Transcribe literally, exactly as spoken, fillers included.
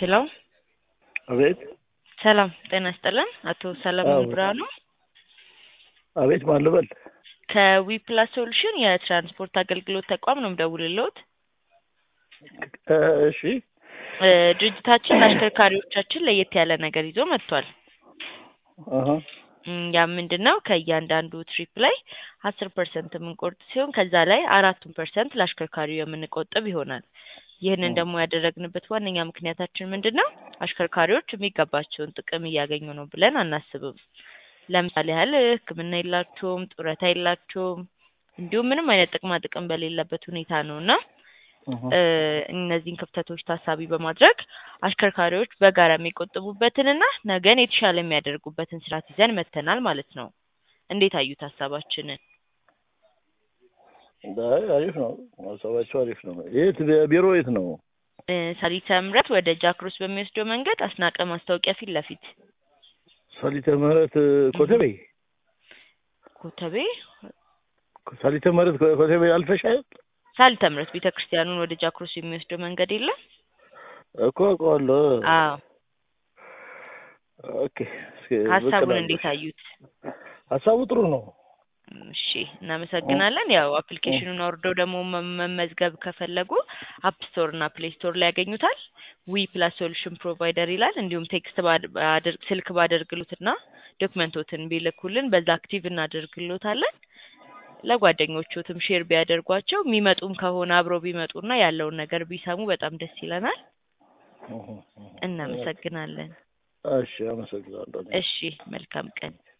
ሄሎ አቤት ሰላም ጤና ይስጥልን አቶ ሰለሞን አዎ ብርሃኑ አቤት ማን ልበል? ከዊፕላስ ሶሉሽን የትራንስፖርት አገልግሎት ተቋም ነው የምደውልልዎት። እ እሺ እ ድርጅታችን ለአሽከርካሪዎቻችን ለየት ያለ ነገር ይዞ መጥቷል። አሃ እም ያ ምንድነው ከእያንዳንዱ ትሪፕ ላይ አስር ፐርሰንት የምንቆርጥ ሲሆን ከዛ ላይ አራቱን ፐርሰንት ለአሽከርካሪው የምንቆጥብ ይሆናል። ይህንን ደግሞ ያደረግንበት ዋነኛ ምክንያታችን ምንድነው? አሽከርካሪዎች የሚገባቸውን ጥቅም እያገኙ ነው ብለን አናስብም። ለምሳሌ ያህል ሕክምና የላቸውም፣ ጡረታ የላቸውም፣ እንዲሁም ምንም አይነት ጥቅማ ጥቅም በሌለበት ሁኔታ ነውና አሃ እ እነዚህን ክፍተቶች ታሳቢ በማድረግ አሽከርካሪዎች በጋራ የሚቆጥቡበትንና ነገን የተሻለ የሚያደርጉበትን ስርዓት ይዘን መጥተናል ማለት ነው። እንዴት አዩት ሀሳባችንን? አይ አሪፍ ነው። ሀሳባቸው አሪፍ ነው። የት ቢሮ የት ነው? እ ሰሊተ ምሕረት ወደ ጃክሮስ በሚወስደው መንገድ አስናቀ ማስታወቂያ ፊት ለፊት ሰሊተ ምህረት ኮተቤ ኮተቤ ሰሊተ ምህረት ኮተቤ አልፈሻል? ሰሊተ ምሕረት ቤተክርስቲያኑን ወደ ጃክሮስ የሚወስደው መንገድ የለም? እኮ አውቀዋለሁ። አዎ ኦኬ እስኪ ሀሳቡን እንዴት አዩት? ሀሳቡ ጥሩ ነው። እሺ እናመሰግናለን። ያው አፕሊኬሽኑን አውርደው ደግሞ መመዝገብ ከፈለጉ አፕ ስቶር እና ፕሌይ ስቶር ላይ ያገኙታል። ዊ ፕላስ ሶሉሽን ፕሮቫይደር ይላል። እንዲሁም ቴክስት ባደርግ ስልክ ባደርግሉትና ዶክመንቶትን ቢልኩልን በዛ አክቲቭ እናደርግሎታለን። ለጓደኞቹትም ሼር ቢያደርጓቸው የሚመጡም ከሆነ አብረው ቢመጡና ያለውን ነገር ቢሰሙ በጣም ደስ ይለናል። እናመሰግናለን። እሺ አመሰግናለሁ። እሺ መልካም ቀን።